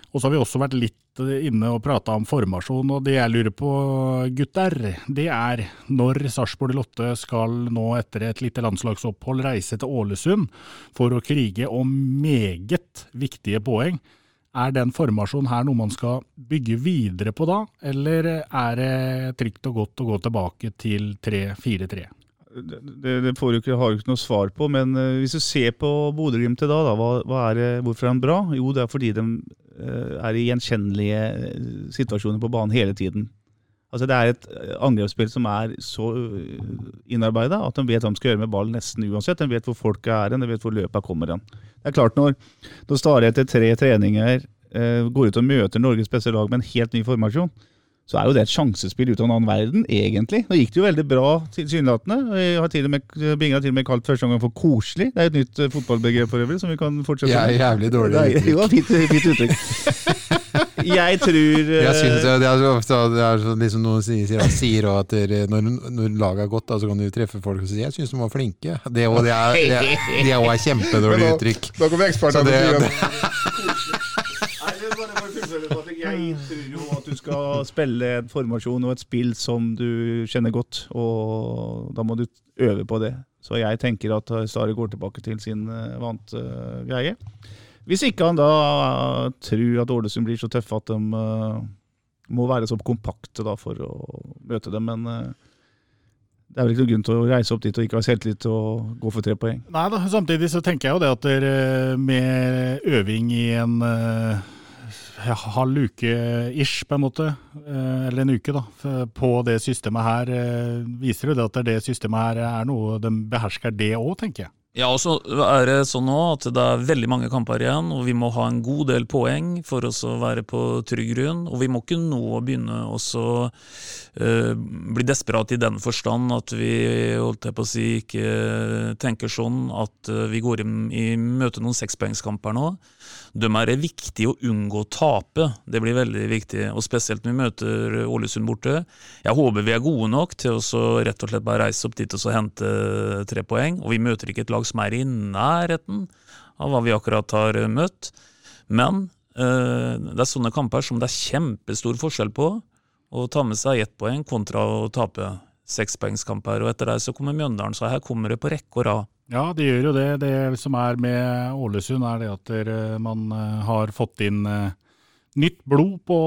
Og så har vi også vært litt inne og pratet om formasjon, og det jeg lurer på, gutter, det er når Sarpsborg Lotte skal nå etter et lite landslagsopphold reise til Ålesund for å krige om meget viktige poeng. Er den formasjonen her noe man skal bygge videre på da, eller er det trygt og godt å gå tilbake til tre fire tre? Det, det får du ikke, har du ikke noe svar på, men uh, hvis du ser på Bodø-Glimt i dag, da, hva, hva er det, hvorfor er de bra? Jo, det er fordi de uh, er i gjenkjennelige situasjoner på banen hele tiden. Altså det er et angrepsspill som er så innarbeidet at de vet hva de skal gjøre med ballen nesten uansett. De vet hvor folk er, de vet hvor løpet kommer den. Det er klart når, når Stare etter tre treninger uh, går ut og møter Norges beste lag med en helt ny formasjon, så er jo det et sjansespill ut av en annen verden, egentlig. Nå gikk det jo veldig bra til synlatene. Jeg har til og med, Binga til og med kalt første gang for koselig. Det er et nytt fotballbegrep for øvrig, som vi kan fortsette med. Jeg er jævlig dårlig uttrykk. Jo, fint, fint uttrykk. Jeg tror... Jeg synes det er så ofte, det er så, liksom noen sier, sier, sier at det, når, når laget er godt, da, så kan du treffe folk og si, jeg synes de var flinke. Det, og det er, det, det er jo et kjempedårlig uttrykk. Da kommer ekspertene til å Jeg tror jo at du skal spille en formasjon og et spill som du kjenner godt, og da må du øve på det. Så jeg tenker at Stare går tilbake til sin vant uh, greie. Hvis ikke han da tror at Ålesund blir så tøffe at de uh, må være så kompakte da for å møte dem, men uh, det er vel ikke noen grunn til å reise opp dit og ikke ha selvtillit og gå for tre poeng. Nei da, samtidig så tenker jeg jo det at dere med øving i en uh, halv uke-ish på en måte, uh, eller en uke da, på det systemet her, uh, viser jo det at det systemet her er noe de behersker det også, tenker jeg. Ja, og så er det sånn nå at det er veldig mange kamper igjen, og vi må ha en god del poeng for oss å være på trygg grunn, og vi må ikke nå begynne også uh, bli desperat i den forstand at vi, holdt jeg på å si, ikke tenker sånn at uh, vi går i, i møte noen sekspoengskamper nå. De er viktig å unngå å tape, det blir veldig viktig, og spesielt når vi møter Ålesund borte. Jeg håper vi er gode nok til å så rett og slett bare reise opp dit og så hente tre poeng, og vi møter ikke et lag som er i nærheten av hva vi akkurat har møtt. Men eh, det er sånne kamper som det er kjempestor forskjell på å ta med seg ett poeng kontra å tape sekspoengskamper, og etter det så kommer Mjøndalen, så her kommer det på rekke og rad. Ja, det gjør jo det. Det som er med Ålesund er det at man har fått inn nytt blod på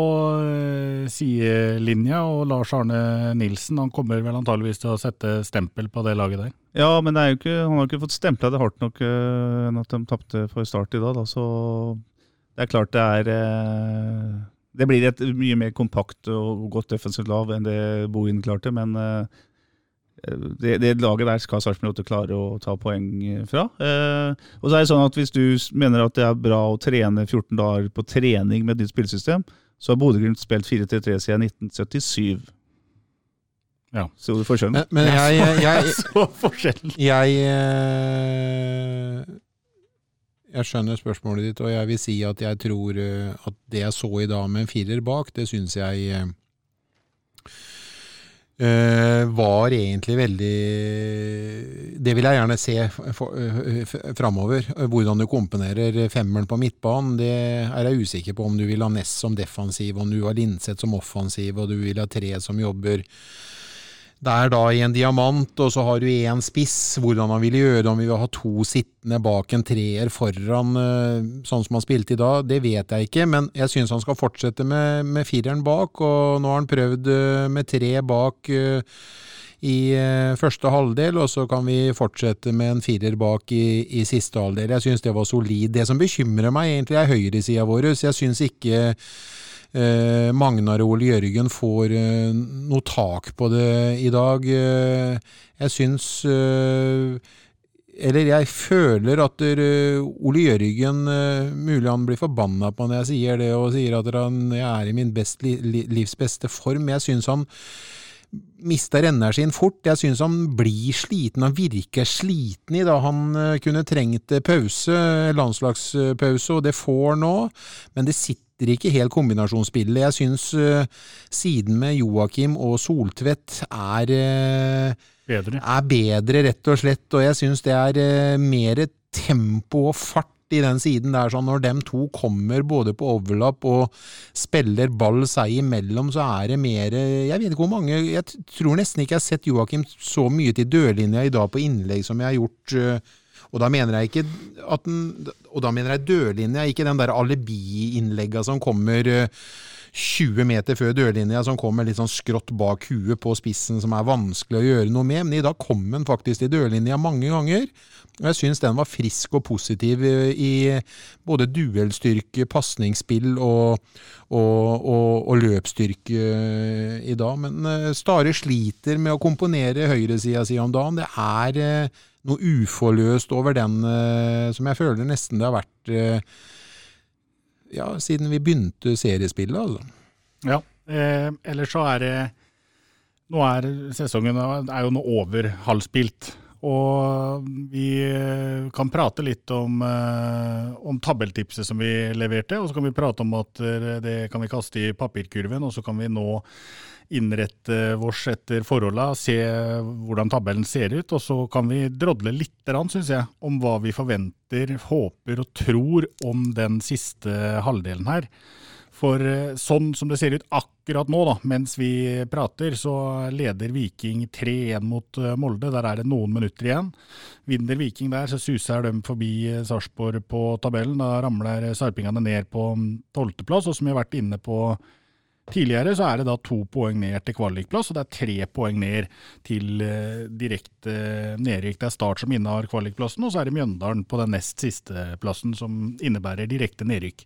sidelinja, og Lars Arne Nilsen, han kommer vel antageligvis til å sette stempel på det laget der. Ja, men det er jo ikke, han har ikke fått stemplet det hardt nok enn at de tappte for start i dag, da. Så det er klart det er det blir et mye mer kompakt og godt defensivt lag enn det Bohin klarte, men Det, det laget der skal Sarpsborg Lotte klare å ta poeng fra. Eh, og så er det sånn at hvis du mener at det er bra å trene fjorten dager på trening med et nytt spillsystem, så har Bodø-Glimt spilt fire tre tre siden nitten syttisju. Ja. Så du forskjellen. Men, men jeg, jeg, jeg, Så forskjellen. jeg, jeg skjønner spørsmålet ditt, og jeg vil si at jeg tror at det jeg så i dag med en firer bak, det synes jeg Uh, var egentlig veldig det vil jeg gjerne se for, uh, fremover, hvordan du komponerer femmeren på midtbanen. Det er jeg usikker på, om du vil ha Ness som defensiv, om du vil ha Lindseth som offensiv, og du vil ha tre som jobber der da i en diamant, og så har du en spiss, hvordan han vil gjøre, om vi vil ha to sittende bak en treer foran, sånn som han spilte i dag, det vet jeg ikke, men jeg synes han skal fortsette med, med fireren bak, og nå har han prøvd med tre bak i første halvdel, og så kan vi fortsette med en firer bak i, i siste halvdel. Jeg synes det var solid. Det som bekymrer meg egentlig er høyresiden vår, så jeg synes ikke Uh, Magnar og Ole Jørgen får uh, noe tak på det i dag. Uh, jeg synes uh, eller jeg føler at uh, Ole Jørgen uh, mulig han blir forbannet på når jeg sier det, og sier at han, jeg er i min best, li, livs beste form. Jeg synes han mister energien fort. Jeg synes han blir sliten, han virker sliten i da han uh, kunne trengt pause, landslagspause, og det får nå, men det sitter ikke helt kombinasjonsspillet. Jeg synes uh, siden med Joakim og Soltvedt er, uh, bedre. er bedre, rett og slett, og jeg synes det er uh, mer tempo og fart i den siden der, sånn når de to kommer både på overlapp og spiller ball seg imellom, så er det mer, jeg vet ikke hvor mange, jeg tror nesten ikke jeg har sett Joakim så mye til dørlinja i dag på innlegg som jeg har gjort, og da mener jeg ikke at den, og da mener jeg dørlinja, ikke den der alibi-innlegget som kommer tjue meter før dørlinja, som kommer litt sånn skrått bak huet på spissen, som er vanskelig å gjøre noe med, men i dag kom den faktisk til dørlinja mange ganger, og jeg synes den var frisk og positiv i både duellstyrke, passningsspill og, og, og, og løpsstyrke i dag, men Stare sliter med å komponere høyresida si om dagen, det er noe uforløst over den, som jeg føler nesten det har vært ja, siden vi begynte seriespillet, altså. Ja, eh, ellers så er det, nå er sesongen er jo nå over halvspilt, og vi kan prate litt om, eh, om tabelltipset som vi leverte, og så kan vi prate om at det kan vi kaste i papirkurven, og så kan vi nå innrette vårs etter forholdet, se hvordan tabellen ser ut, og så kan vi drodle litt, synes jeg, om hva vi forventer, håper og tror om den siste halvdelen her. For sånn som det ser ut akkurat nå, da, mens vi prater, så leder Viking tre en mot Molde. Der er det noen minutter igjen. Vinner Viking der, så suser de forbi Sarpsborg på tabellen. Da ramler sarpingene ned på tolvte plass, og som vi har vært inne på tidligere, så er det da to poeng ned til kvalikplass, og det er tre poeng ned til uh, direkte nedrykk. Det er Start som innehar kvalikplassen, og så er det Mjøndalen på den nest siste plassen som innebærer direkte nedrykk.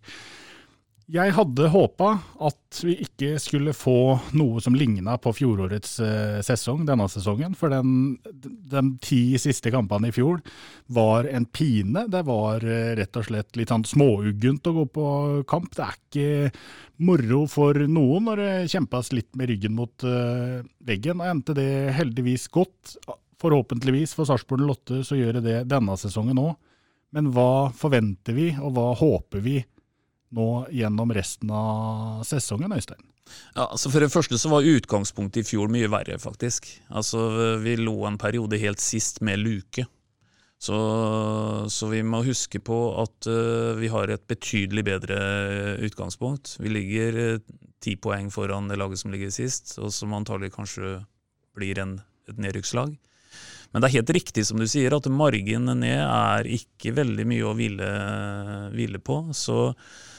Jeg hadde håpet at vi ikke skulle få noe som lignet på fjorårets uh, sesong, denne sesongen, for den, de ti siste kampene i fjor var en pine. Det var uh, rett og slett litt sånn småuggunt å gå på kamp. Det er ikke moro for noen når det kjempes litt med ryggen mot uh, veggen, og endte det heldigvis godt. Forhåpentligvis for Sarpsborg Lotte så gjør det det denne sesongen også. Men hva forventer vi, og hva håper vi nå gjennom resten av sesongen, Øystein? Ja, altså for det første så var utgangspunktet i fjor mye verre faktisk. Altså vi lå en periode helt sist med luke. Så, så vi må huske på at uh, vi har et betydelig bedre utgangspunkt. Vi ligger uh, ti poeng foran det laget som ligger sist, og som antagelig kanskje blir en, et nedrykkslag. Men det er helt riktig som du sier, at margen ned er ikke veldig mye å hvile, hvile på, så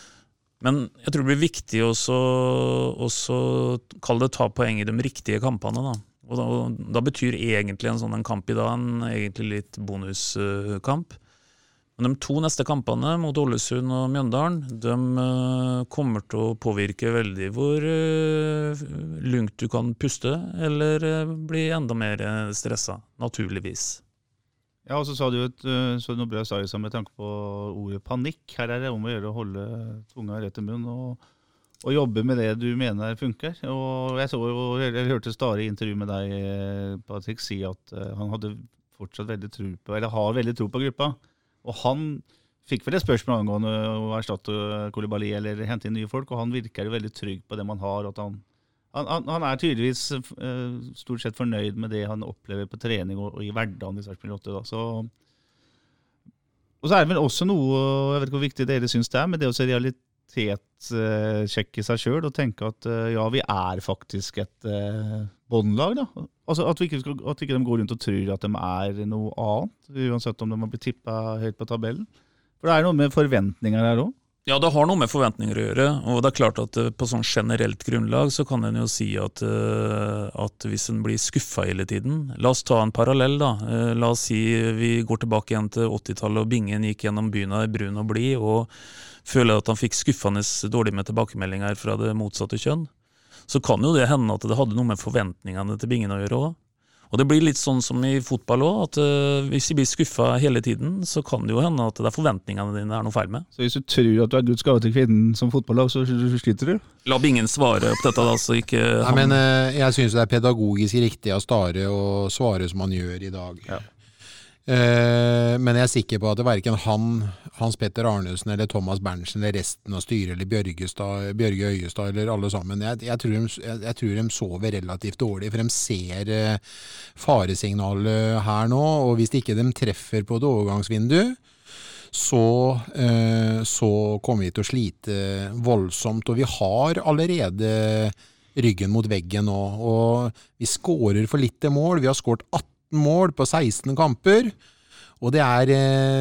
men jeg tror det blir viktig også, også kalle det ta poeng i de riktige kampene da. Og da, og da betyr egentlig en sånn en kamp i dag en egentlig litt bonuskamp. Men de to neste kampene mot Ålesund og Mjøndalen, de uh, kommer til å påvirke veldig hvor uh, lungt du kan puste, eller uh, bli enda mer stresset, naturligvis. Ja, og så sa du et, så noe bra sa med tanke på ordet panikk. Her er det om å gjøre å holde tunga rett i munnen og, og jobbe med det du mener funker. Og jeg, så, og jeg hørte Stare i intervju med deg, Patrick, si at han hadde fortsatt veldig tro på, eller har veldig tro på gruppa. Og han fikk vel et spørsmål angående å erstatte Koulibaly eller hente inn nye folk, og han virker jo veldig trygg på det man har, og at han Han, han er tydeligvis uh, stort sett fornøyd med det han opplever på trening og, og i hverdagen i Sarpsborg Lotte. Da. Så, og så er det vel også noe, jeg vet ikke hvor viktig dere synes det er, men det er også realitetssjekke uh, seg selv og tenke at uh, ja, vi er faktisk et uh, båndlag. Da. Altså at, vi ikke, at ikke de går rundt og tror at de er noe annet, uansett om de har blitt tippet helt på tabellen. For det er noe med forventninger der også. Ja, det har noe med forventninger å gjøre, og det er klart at på sånn generelt grunnlag så kan en jo si at, at hvis en blir skuffet hele tiden, la oss ta en parallell da, la oss si vi går tilbake igjen til åttitallet og Bingen gikk gjennom byen av brun og blid og føler at han fikk skuffende dårlig med tilbakemeldinger fra det motsatte kjønn, så kan jo det hende at det hadde noe med forventningene til Bingen å gjøre også. Og det blir litt sånn som i fotball også, at uh, hvis vi blir skuffet hele tiden, så kan det jo hende at det er forventningene dine er noe feil med. Så hvis du tror at du er Guds gave til kvinnen som fotballag, så sliter du? La Bingen svare på dette da, så ikke... Nei, han... men uh, jeg synes det er pedagogisk riktig av Stare å svare som han gjør i dag. Ja. Uh, men jeg er sikker på at det hverken han, Hans Petter Arnesen eller Thomas Berntsen eller resten av styret eller Bjørgestad, Bjørge Øyestad eller alle sammen, jeg, jeg, tror de, jeg, jeg tror de sover relativt dårlig, for de ser uh, faresignalet her nå, og hvis ikke de treffer på et overgangsvindu, så, eh, så kommer vi til å slite voldsomt, og vi har allerede ryggen mot veggen nå, og vi skårer for lite mål. Vi har skåret atten mål på seksten kamper, og det er,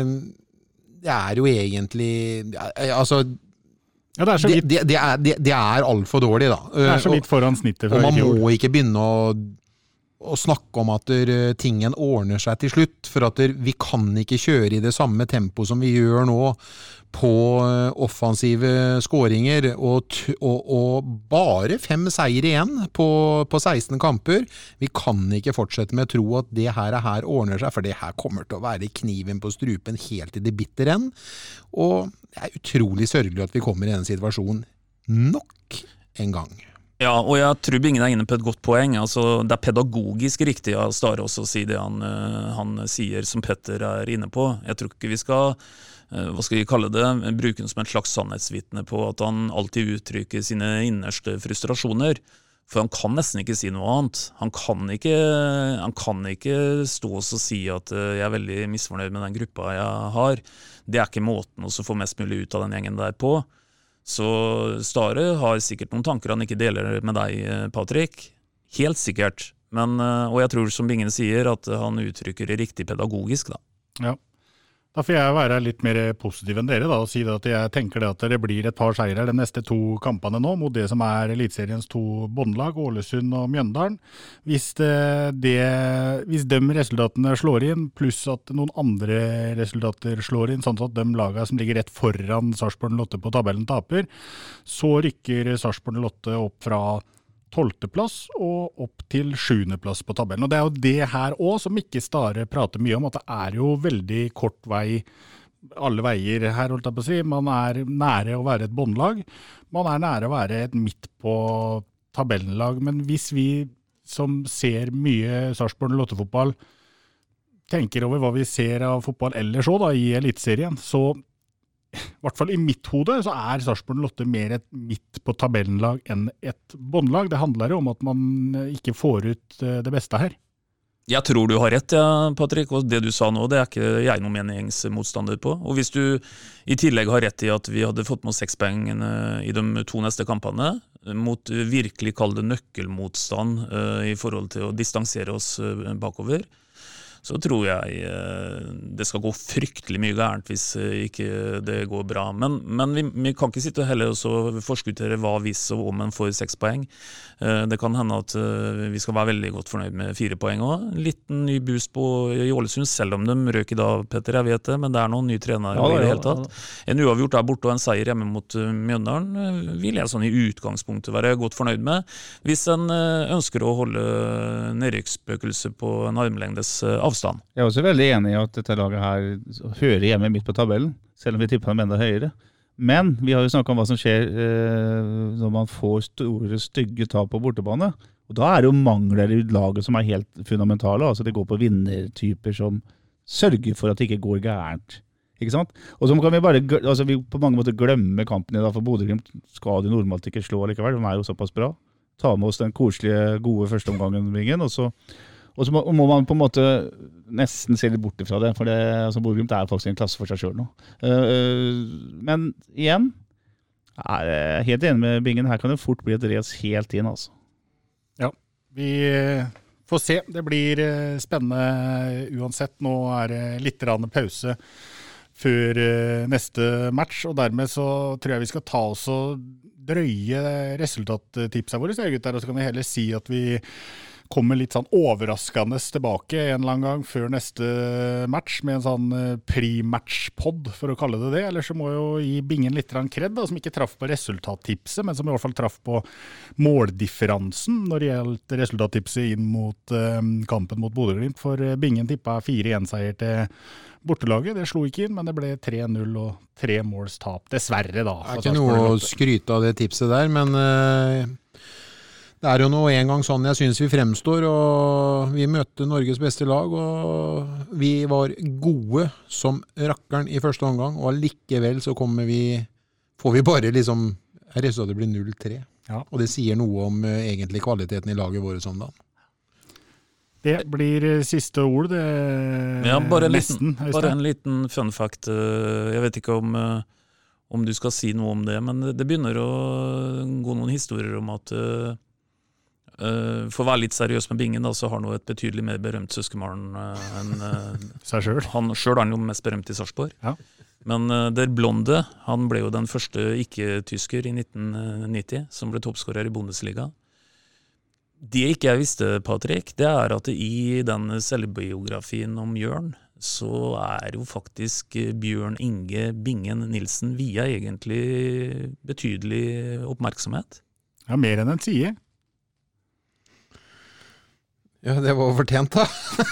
det er jo egentlig, altså, ja, det er så vidt, det, det, det er, det, det er alt for dårlig da. Det er så vidt foran snittet fra og man i fjor. må ikke begynne å å snakke om at der, tingen ordner seg til slutt, for at der, vi kan ikke kjøre i det samme tempo som vi gjør nå på offensive skåringer, og, og, og bare fem seier igjen på, på seksten kamper. Vi kan ikke fortsette med å tro at det her, her ordner seg, for det her kommer til å være kniven på strupen helt til det bitter enn, og det er utrolig sørgelig at vi kommer i den situasjonen nok en gang. Ja, og jeg tror Bingen er inne på et godt poeng. Altså, det er pedagogisk riktig av Stare også å si det han, han sier, som Petter er inne på. Jeg tror ikke vi skal, hva skal vi kalle det, bruke den som et slags sannhetsvitne på at han alltid uttrykker sine innerste frustrasjoner. For han kan nesten ikke si noe annet. Han kan ikke, han kan ikke stå og si at jeg er veldig misfornøyd med den gruppa jeg har. Det er ikke måten å få mest mulig ut av den gjengen der på. Så Stare har sikkert noen tanker han ikke deler med deg, Patrick. Helt sikkert. Men, og jeg tror som Bingen sier at han uttrykker det riktig pedagogisk da. Ja. Da får jeg være litt mer positiv enn dere da, og si at jeg tenker det at det blir et par seirer de neste to kampene nå, mot det som er Elitseriens to båndlag, Ålesund og Mjøndalen. Hvis, det, det, hvis de resultatene slår inn, pluss at noen andre resultater slår inn, sånn at de lagene som ligger rett foran Sarpsborg Lotte på tabellen taper, så rykker Sarpsborg Lotte opp fra tolvteplass og opp til sjuendeplass på tabellen. Og det er jo det her også som ikke Stare prater mye om, at det er jo veldig kort vei, alle veier her, holdt jeg på å si. Man er nære å være et båndlag, man er nære å være et midt på tabellenlag, men hvis vi som ser mye Sarpsborg Lotte-fotball tenker over hva vi ser av fotball ellers også da, i Elitserien, så i hvert fall i mitt hode så er Sarpsborg Lotte mer et midt på tabellenlag enn et båndlag. Det handler jo om at man ikke får ut det beste her. Jeg tror du har rett, ja, Patrick, og det du sa nå, det er ikke jeg noen meningsmotstander på. Og hvis du i tillegg har rett i at vi hadde fått med oss seks poeng i de to neste kampene, mot virkelig kall det nøkkelmotstand i forhold til å distansere oss bakover, så tror jeg det skal gå fryktelig mye gærent hvis ikke det går bra. Men, men vi, vi kan ikke sitte heller og så forskuttere hva hvis og om en får seks poeng. Det kan hende at vi skal være veldig godt fornøyd med fire poeng også. En liten ny boost på i Ålesund, selv om de røk i dag, Petter, jeg vet det, men det er noen nye trenere ja, i det hele tatt. En uavgjort der borte og en seier hjemme mot Mjøndalen vil jeg sånn i utgangspunktet være godt fornøyd med. Hvis en ønsker å holde nedrykksspøkelse på en armlengdes avstand. Jeg er også veldig enig i at dette laget her hører hjemme midt på tabellen, selv om vi tipper dem enda høyere. Men vi har jo snakket om hva som skjer eh, når man får store, stygge tap på bortebane. Og da er det jo mangler i laget som er helt fundamentale. Altså det går på vinnertyper som sørger for at det ikke går gærent. Ikke sant? Og så kan vi bare altså vi på mange måter glemme kampen i dag, for Bodø/Glimt skal de normalt ikke slå likevel. De er jo såpass bra. Ta med oss den koselige, gode første omgangen, Bingen, og så Og så må, må man på en måte nesten se litt bort fra det, for det, altså Bodø/Glimt er faktisk en klasse for seg selv nå. Uh, men igjen, er jeg helt enig med Bingen, her kan det fort bli et race helt inn, altså. Ja, vi får se. Det blir spennende uansett. Nå er det litt rann pause før neste match, og dermed så tror jeg vi skal ta oss og drøye resultattipsene våre, sier gutter, og så kan vi heller si at vi kommer litt sånn overraskende tilbake en eller annen gang før neste match med en sånn pre-match-pod, for å kalle det det. Eller så må jo gi Bingen litt kred, da, som ikke traff på resultattipset, men som i hvert fall traff på måldifferansen når det gjelder resultattipset inn mot uh, kampen mot Bodø/Glimt. For Bingen tippet fire én seier til bortelaget. Det slo ikke inn, men det ble tre null og tre måls tap. Dessverre da. Det er ikke noe å skryte av det tipset der, men Uh... det er jo nå en gang sånn jeg synes vi fremstår, og vi møtte Norges beste lag, og vi var gode som rakkeren i første omgang, og likevel så kommer vi, får vi bare liksom, resultatet blir null tre. Ja. Og det sier noe om uh, egentlig kvaliteten i laget våre som da. Det blir siste ord, det Ja, bare en, nesten. liten, bare en liten fun fact. Jeg vet ikke om, om du skal si noe om det, men det begynner å gå noen historier om at Uh, for å være litt seriøs med Bingen da, så har han et betydelig mer berømt søskenbarn uh, enn uh, seg selv. Han selv er han jo mest berømt i Sarpsborg. Ja. Men uh, Der Blonde, han ble jo den første ikke-tysker i nitten nitti som ble toppskårer i Bundesliga. Det ikke jeg visste, Patrick, det er at i den selvbiografien om Jørn, så er jo faktisk Bjørn Inge Bingen Nilsen via egentlig betydelig oppmerksomhet. Ja, mer enn en side. Ja, det var fortjent da.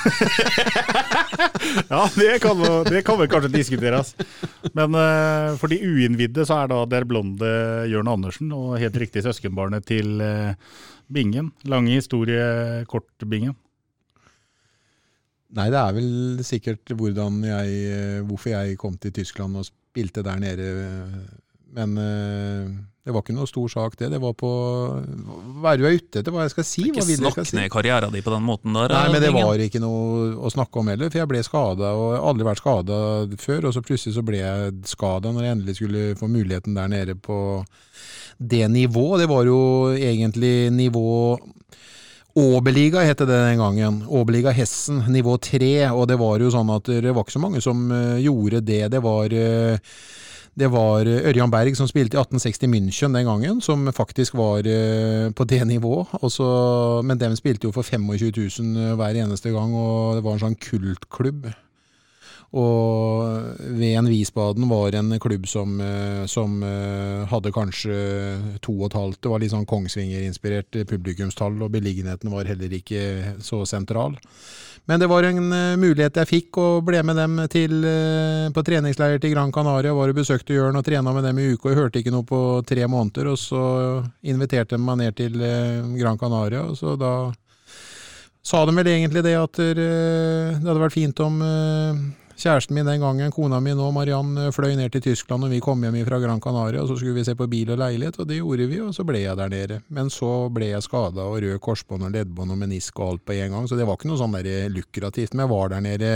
Ja, det kan, det kan vel kanskje diskuteres. Men uh, for de uinnvidde så er da Der Blonde Jørn Andersen, og helt riktig søskenbarnet til uh, Bingen. Lange historie, kort Bingen. Nei, det er vel sikkert hvordan jeg, hvorfor jeg kom til Tyskland og spilte der nede. Men uh, det var ikke noe stor sak det. Det var på være du er ute til hva jeg skal si. Ikke snakk si? Ned karrieren din på den måten der. Nei, men det var ikke noe å snakke om heller, for jeg ble skadet, og jeg har aldri vært skadet før, og så plutselig så ble jeg skadet når jeg endelig skulle få muligheten der nede på det nivå. Det var jo egentlig nivå Oberliga heter det den gangen. Oberliga Hessen, nivå tre, og det var jo sånn at det var ikke så mange som gjorde det. Det var... Det var Ørjan Berg som spilte i atten seksti München den gangen, som faktisk var på det nivået. Også, men de spilte jo for tjuefem tusen hver eneste gang, og det var en sånn kultklubb. Og Ven Wiesbaden var en klubb som, som hadde kanskje to og et halvt. Det var litt sånn Kongsvinger-inspirert publikumstall, og beliggenheten var heller ikke så sentral. Men det var en uh, mulighet jeg fikk, og ble med dem til, uh, på treningsleier til Gran Canaria, var og besøkte Jørn og trena med dem i uke, og jeg hørte ikke noe på tre måneder, og så inviterte de meg ned til uh, Gran Canaria, og så da sa de vel egentlig det at uh, det hadde vært fint om uh, kjæresten min den gangen, kona mi nå, Marianne, fløy ned til Tyskland, og vi kom hjem fra Gran Canaria, og så skulle vi se på bil og leilighet, og det gjorde vi, og så ble jeg der nede. Men så ble jeg skadet, og rød korsbånd og leddbånd og menisk og alt på en gang, så det var ikke noe sånn der lukrativt, men jeg var der nede,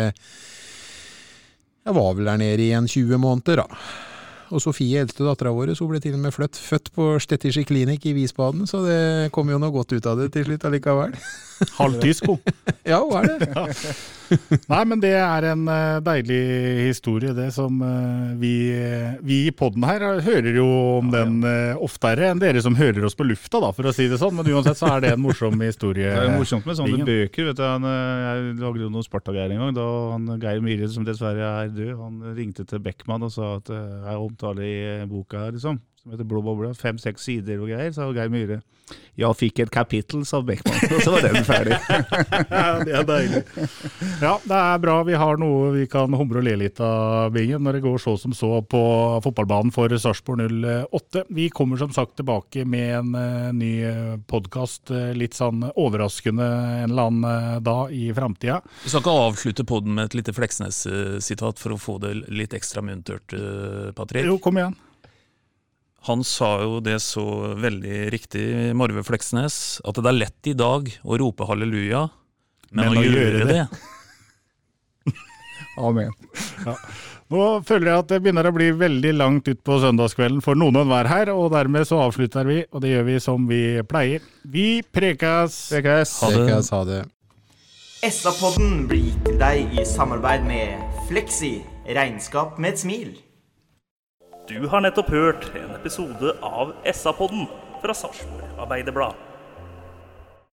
jeg var vel der nede i en tjue måneder da. Og Sofie, eldste datteren vår, så ble til og med flytt, født på Stettische Klinik i Wiesbaden, så det kom jo noe godt ut av det til slutt allikevel. Halvtysk, hun. Ja, hun er det. Ja. Nei, men det er en uh, deilig historie, det som uh, vi, vi i podden her hører jo om den uh, oftere enn dere som hører oss på lufta, da, for å si det sånn, men uansett så er det en morsom historie. Det er morsomt med sånne Bingen. Bøker, vet du, han, jeg lagde jo noen Sparta-greier en gang, da han Geir Myhre, som dessverre er død, han ringte til Beckmann og sa at uh, jeg omtaler i boka her, liksom, som heter Blå Bobla, fem, seks sider og greier, sa Geir Myhre. Jeg fikk et kapittel, sa Beckmann, og så var den ferdig. Ja, det er deilig. Ja, det er bra. Vi har noe vi kan humre og le litt av, Bingen, når det går så som så på fotballbanen for Sarpsborg null åtte. Vi kommer som sagt tilbake med en uh, ny podcast, uh, litt sånn overraskende en eller annen dag i fremtiden. Vi skal ikke avslutte podden med et lite Fleksnes-sitat for å få det litt ekstra muntert, uh, Patrick. Jo, kom igjen. Han sa jo det så veldig riktig, Marve Fleksnes, at det er lett i dag å rope halleluja, men, men å, å gjøre, gjøre det. det. Amen. Ja. Nå føler jeg at det begynner å bli veldig langt ut på søndagskvelden for noen å være her, og dermed så avslutter vi, og det gjør vi som vi pleier. Vi prekas! Prekas! Ha det! Prekas, ha det. S A-podden blir gitt til deg i samarbeid med Flexi, regnskap med et smil. Du har nettopp hørt en episode av S A-podden fra Sarpsborg Arbeiderblad.